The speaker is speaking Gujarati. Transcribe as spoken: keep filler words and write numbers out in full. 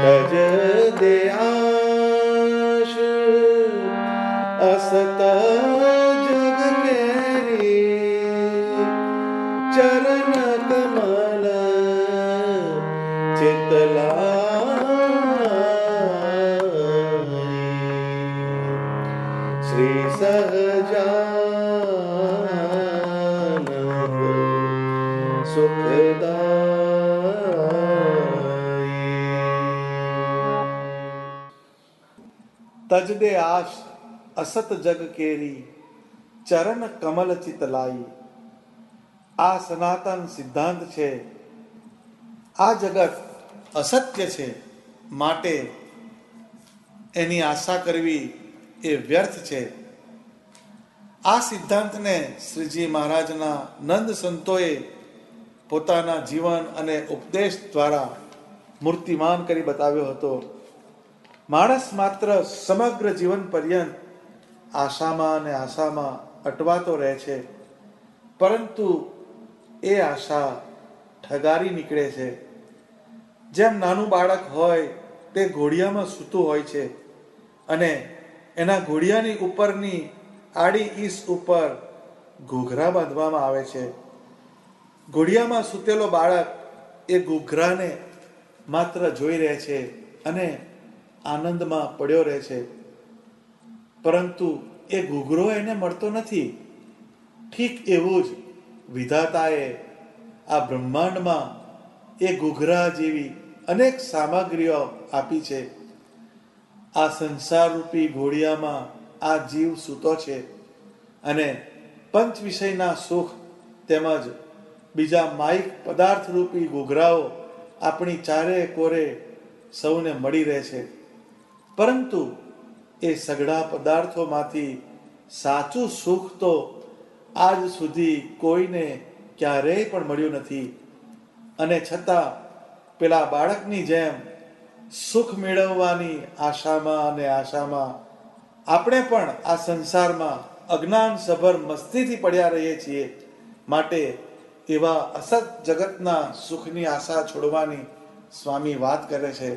તજ દે આશ અસત જગ કેરી ચરણ કમલ ચિતલાઈ શ્રી સહજાનંદ સુખદાઈ. તજ દે આશ અસત જગ કેરી ચરણ કમલ ચિતલાઈ. આ સનાતન સિદ્ધાંત છે. આ જગત અસત્ય છે, માટે એની આશા કરવી એ વ્યર્થ છે. આ સિદ્ધાંતને શ્રીજી મહારાજના નંદ સંતોએ પોતાના જીવન અને ઉપદેશ દ્વારા મૂર્તિમાન કરી બતાવ્યો હતો. માણસ માત્ર સમગ્ર જીવન પર્યંત આશામાં અને આશામાં અટવાતો રહે છે, પરંતુ એ આશા ઠગારી નીકળે છે. જેમ નાનું બાળક હોય તે ઘોડિયામાં સૂતું હોય છે અને એના ઘોડિયાની ઉપરની આડી ઈસ ઉપર ઘૂઘરા બાંધવામાં આવે છે. ઘોડિયામાં સૂતેલો બાળક એ ઘૂઘરાને માત્ર જોઈ રહે છે અને આનંદમાં પડ્યો રહે છે, પરંતુ એ ઘૂઘરો એને મળતો નથી. ઠીક એવું જ વિધાતાએ આ બ્રહ્માંડમાં એ ઘૂઘરા જેવી અનેક સામગ્રીઓ આપી છે. આ સંસારરૂપી ઘોડિયામાં આ જીવ સૂતો છે અને પંચ વિષયના સુખ તેમજ બીજા માઇક પદાર્થરૂપી ઘૂઘરાઓ આપણી ચારે કોરે સૌને મળી રહે છે, પરંતુ એ સઘળા પદાર્થોમાંથી સાચું સુખ તો આજ સુધી કોઈને ક્યારેય પણ મળ્યું નથી. અને છતાં પેલા બાળકની જેમ સુખ મેળવવાની આશામાં અને આશામાં આપણે પણ આ સંસારમાં અજ્ઞાન સભર મસ્તીથી પડ્યા રહીએ છીએ. માટે એવા અસત જગતના સુખની આશા છોડવાની સ્વામી વાત કરે છે.